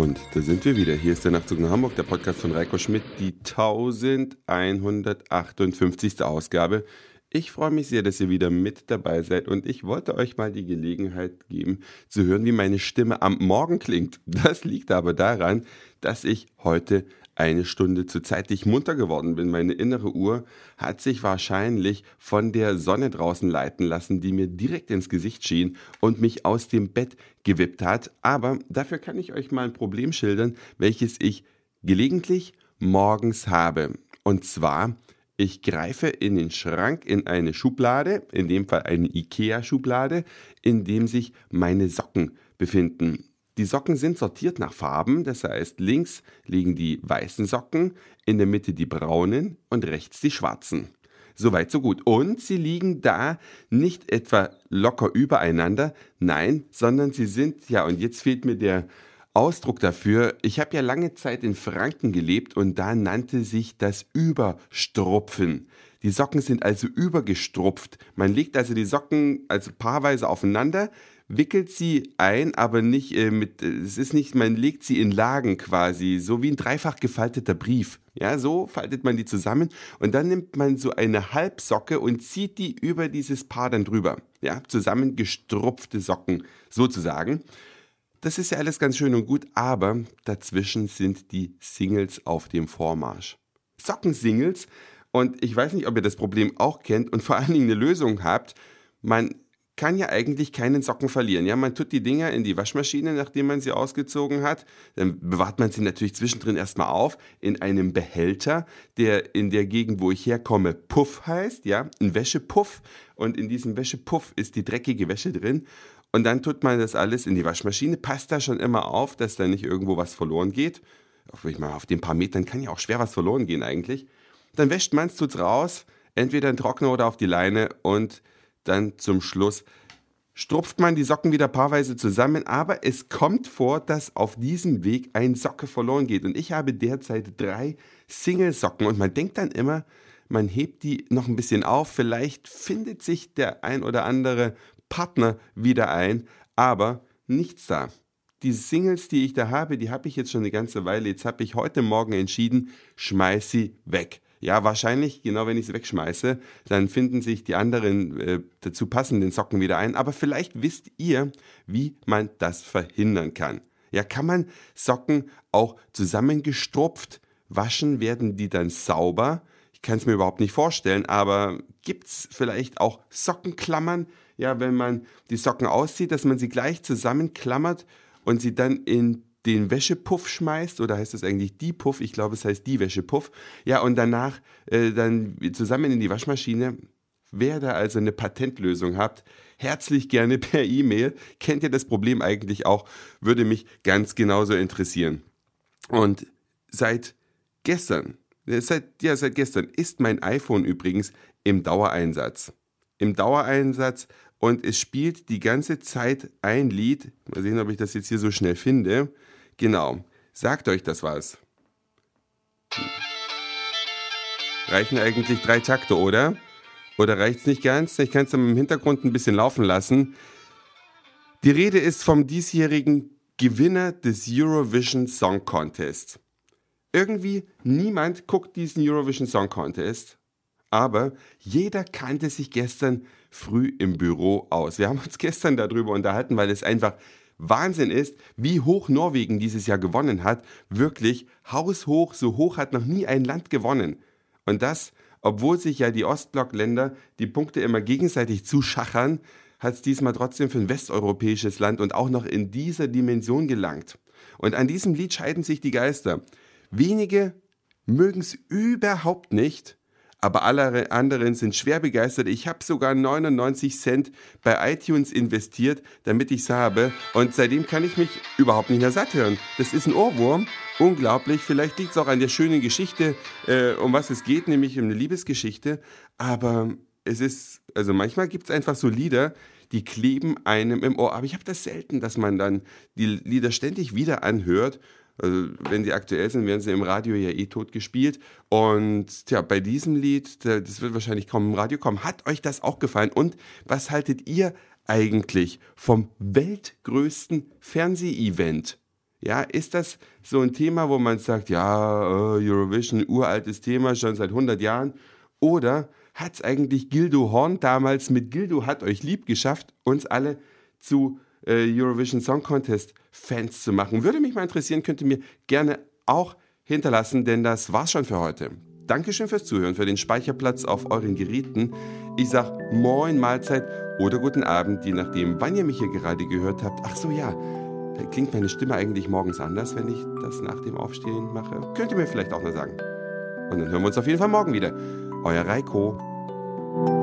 Und da sind wir wieder. Hier ist der Nachtzug nach Hamburg, der Podcast von Reiko Schmidt, die 1158. Ausgabe. Ich freue mich sehr, dass ihr wieder mit dabei seid und ich wollte euch mal die Gelegenheit geben, zu hören, wie meine Stimme am Morgen klingt. Das liegt aber daran, dass ich heute eine Stunde zu zeitig munter geworden bin. Meine innere Uhr hat sich wahrscheinlich von der Sonne draußen leiten lassen, die mir direkt ins Gesicht schien und mich aus dem Bett gewippt hat. Aber dafür kann ich euch mal ein Problem schildern, welches ich gelegentlich morgens habe. Und zwar: Ich greife in den Schrank, in eine Schublade, in dem Fall eine IKEA-Schublade, in dem sich meine Socken befinden. Die Socken sind sortiert nach Farben, das heißt, links liegen die weißen Socken, in der Mitte die braunen und rechts die schwarzen. Soweit, so gut. Und sie liegen da nicht etwa locker übereinander, nein, sondern sie sind, ja, und jetzt fehlt mir der Ausdruck dafür. Ich habe ja lange Zeit in Franken gelebt und da nannte sich das Überstrupfen. Die Socken sind also übergestrupft. Man legt also die Socken also paarweise aufeinander, wickelt sie ein, aber nicht man legt sie in Lagen quasi, so wie ein dreifach gefalteter Brief. Ja, so faltet man die zusammen und dann nimmt man so eine Halbsocke und zieht die über dieses Paar dann drüber. Ja, zusammengestrupfte Socken sozusagen. Das ist ja alles ganz schön und gut, aber dazwischen sind die Singles auf dem Vormarsch. Sockensingles, und ich weiß nicht, ob ihr das Problem auch kennt und vor allen Dingen eine Lösung habt. Man kann ja eigentlich keinen Socken verlieren. Ja, man tut die Dinger in die Waschmaschine, nachdem man sie ausgezogen hat. Dann bewahrt man sie natürlich zwischendrin erstmal auf in einem Behälter, der in der Gegend, wo ich herkomme, Puff heißt. Ja, ein Wäschepuff. Und in diesem Wäschepuff ist die dreckige Wäsche drin. Und dann tut man das alles in die Waschmaschine, passt da schon immer auf, dass da nicht irgendwo was verloren geht. Auf den paar Metern kann ja auch schwer was verloren gehen eigentlich. Dann wäscht man es, tut's raus, entweder in den Trockner oder auf die Leine und dann zum Schluss strupft man die Socken wieder paarweise zusammen, aber es kommt vor, dass auf diesem Weg ein Socke verloren geht. Und ich habe derzeit 3 Single-Socken und man denkt dann immer, man hebt die noch ein bisschen auf, vielleicht findet sich der ein oder andere Partner wieder ein, aber nichts da. Die Singles, die ich da habe, die habe ich jetzt schon eine ganze Weile. Jetzt habe ich heute Morgen entschieden, schmeiß sie weg. Ja, wahrscheinlich, genau, wenn ich sie wegschmeiße, dann finden sich die anderen dazu passenden Socken wieder ein. Aber vielleicht wisst ihr, wie man das verhindern kann. Ja, kann man Socken auch zusammengestrupft waschen? Werden die dann sauber? Ich kann es mir überhaupt nicht vorstellen, aber gibt es vielleicht auch Sockenklammern? Ja, wenn man die Socken auszieht, dass man sie gleich zusammenklammert und sie dann in den Wäschepuff schmeißt, oder heißt das eigentlich die Puff? Ich glaube, es heißt die Wäschepuff. Ja, und danach dann zusammen in die Waschmaschine. Wer da also eine Patentlösung habt, herzlich gerne per E-Mail. Kennt ihr das Problem eigentlich auch? Würde mich ganz genauso interessieren. Und seit gestern ist mein iPhone übrigens im Dauereinsatz. Und es spielt die ganze Zeit ein Lied. Mal sehen, ob ich das jetzt hier so schnell finde. Genau. Sagt euch das was? Reichen eigentlich 3 Takte, oder? Oder reicht's nicht ganz? Ich kann es dann im Hintergrund ein bisschen laufen lassen. Die Rede ist vom diesjährigen Gewinner des Eurovision Song Contest. Irgendwie niemand guckt diesen Eurovision Song Contest. Aber jeder kannte sich gestern früh im Büro aus. Wir haben uns gestern darüber unterhalten, weil es einfach Wahnsinn ist, wie hoch Norwegen dieses Jahr gewonnen hat. Wirklich haushoch, so hoch hat noch nie ein Land gewonnen. Und das, obwohl sich ja die Ostblockländer die Punkte immer gegenseitig zuschachern, hat es diesmal trotzdem für ein westeuropäisches Land und auch noch in dieser Dimension gelangt. Und an diesem Lied scheiden sich die Geister. Wenige mögen es überhaupt nicht, aber alle anderen sind schwer begeistert. Ich habe sogar 99 Cent bei iTunes investiert, damit ich es habe. Und seitdem kann ich mich überhaupt nicht mehr satt hören. Das ist ein Ohrwurm. Unglaublich. Vielleicht liegt es auch an der schönen Geschichte, um was es geht, nämlich um eine Liebesgeschichte. Aber manchmal gibt es einfach so Lieder, die kleben einem im Ohr. Aber ich habe das selten, dass man dann die Lieder ständig wieder anhört. Also wenn sie aktuell sind, werden sie im Radio ja tot gespielt. Und bei diesem Lied, das wird wahrscheinlich kaum im Radio kommen. Hat euch das auch gefallen? Und was haltet ihr eigentlich vom weltgrößten Fernseh-Event? Ja, ist das so ein Thema, wo man sagt, ja, Eurovision, uraltes Thema, schon seit 100 Jahren? Oder hat es eigentlich Gildo Horn damals mit Gildo hat euch lieb geschafft, uns alle zu Eurovision Song Contest Fans zu machen? Würde mich mal interessieren, könnt ihr mir gerne auch hinterlassen, denn das war's schon für heute. Dankeschön fürs Zuhören, für den Speicherplatz auf euren Geräten. Ich sag Moin, Mahlzeit oder guten Abend, je nachdem, wann ihr mich hier gerade gehört habt. Ach so, ja, da klingt meine Stimme eigentlich morgens anders, wenn ich das nach dem Aufstehen mache. Könnt ihr mir vielleicht auch noch sagen. Und dann hören wir uns auf jeden Fall morgen wieder. Euer Reiko.